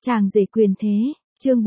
Chàng rể quyền thế, chương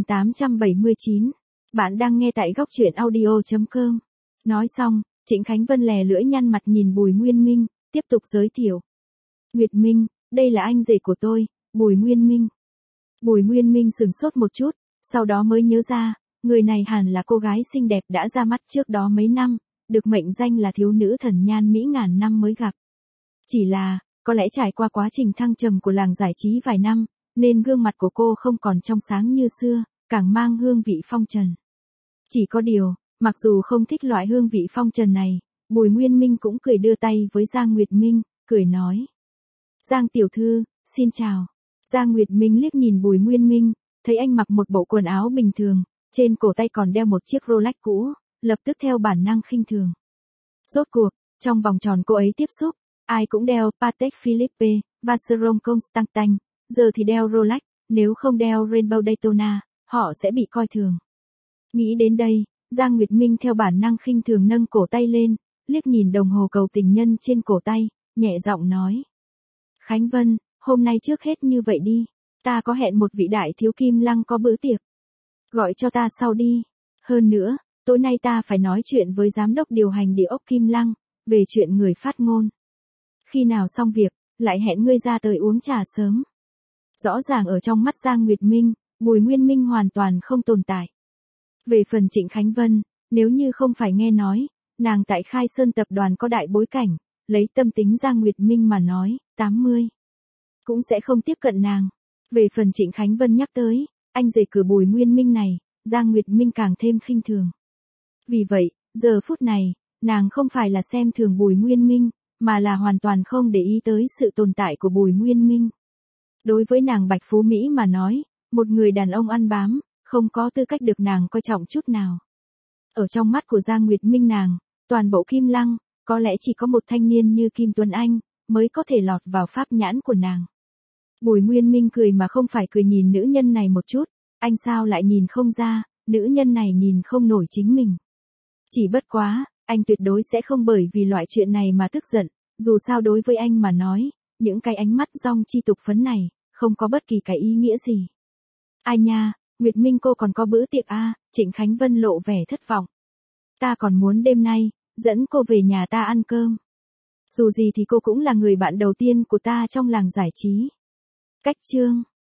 4879. Bạn đang nghe tại góc truyện audio.com. Nói xong, Trịnh Khánh Vân lè lưỡi nhăn mặt nhìn Bùi Nguyên Minh, tiếp tục giới thiệu. Nguyệt Minh, đây là anh rể của tôi, Bùi Nguyên Minh. Bùi Nguyên Minh sửng sốt một chút, sau đó mới nhớ ra, người này hẳn là cô gái xinh đẹp đã ra mắt trước đó mấy năm, được mệnh danh là thiếu nữ thần nhan mỹ ngàn năm mới gặp. Chỉ là, có lẽ trải qua quá trình thăng trầm của làng giải trí vài năm, nên gương mặt của cô không còn trong sáng như xưa, càng mang hương vị phong trần. Chỉ có điều, mặc dù không thích loại hương vị phong trần này, Bùi Nguyên Minh cũng cười đưa tay với Giang Nguyệt Minh, cười nói. Giang tiểu thư, xin chào. Giang Nguyệt Minh liếc nhìn Bùi Nguyên Minh, thấy anh mặc một bộ quần áo bình thường, trên cổ tay còn đeo một chiếc Rolex cũ, lập tức theo bản năng khinh thường. Rốt cuộc, trong vòng tròn cô ấy tiếp xúc, ai cũng đeo Patek Philippe, Vacheron Constantin, giờ thì đeo Rolex, nếu không đeo Rainbow Daytona, họ sẽ bị coi thường. Nghĩ đến đây, Giang Nguyệt Minh theo bản năng khinh thường nâng cổ tay lên, liếc nhìn đồng hồ cầu tình nhân trên cổ tay, nhẹ giọng nói. Khánh Vân, hôm nay trước hết như vậy đi, ta có hẹn một vị đại thiếu kim lăng có bữa tiệc. Gọi cho ta sau đi. Hơn nữa, tối nay ta phải nói chuyện với giám đốc điều hành địa ốc Kim Lăng, về chuyện người phát ngôn. Khi nào xong việc, lại hẹn ngươi ra tới uống trà sớm. Rõ ràng ở trong mắt Giang Nguyệt Minh, Bùi Nguyên Minh hoàn toàn không tồn tại. Về phần Trịnh Khánh Vân, nếu như không phải nghe nói, nàng tại Khai Sơn tập đoàn có đại bối cảnh, lấy tâm tính Giang Nguyệt Minh mà nói, 80. Cũng sẽ không tiếp cận nàng. Về phần Trịnh Khánh Vân nhắc tới, anh rể cửa Bùi Nguyên Minh này, Giang Nguyệt Minh càng thêm khinh thường. Vì vậy, giờ phút này, nàng không phải là xem thường Bùi Nguyên Minh, mà là hoàn toàn không để ý tới sự tồn tại của Bùi Nguyên Minh. Đối với nàng Bạch Phú Mỹ mà nói, một người đàn ông ăn bám, không có tư cách được nàng coi trọng chút nào. Ở trong mắt của Giang Nguyệt Minh nàng, toàn bộ Kim Lăng, có lẽ chỉ có một thanh niên như Kim Tuấn Anh, mới có thể lọt vào pháp nhãn của nàng. Bùi Nguyên Minh cười mà không phải cười nhìn nữ nhân này một chút, anh sao lại nhìn không ra, nữ nhân này nhìn không nổi chính mình. Chỉ bất quá, anh tuyệt đối sẽ không bởi vì loại chuyện này mà tức giận, dù sao đối với anh mà nói, những cái ánh mắt dong chi tục phấn này, không có bất kỳ cái ý nghĩa gì. Ai nha, Nguyệt Minh cô còn có bữa tiệc à, Trịnh Khánh Vân lộ vẻ thất vọng. Ta còn muốn đêm nay, dẫn cô về nhà ta ăn cơm. Dù gì thì cô cũng là người bạn đầu tiên của ta trong làng giải trí. Cách chương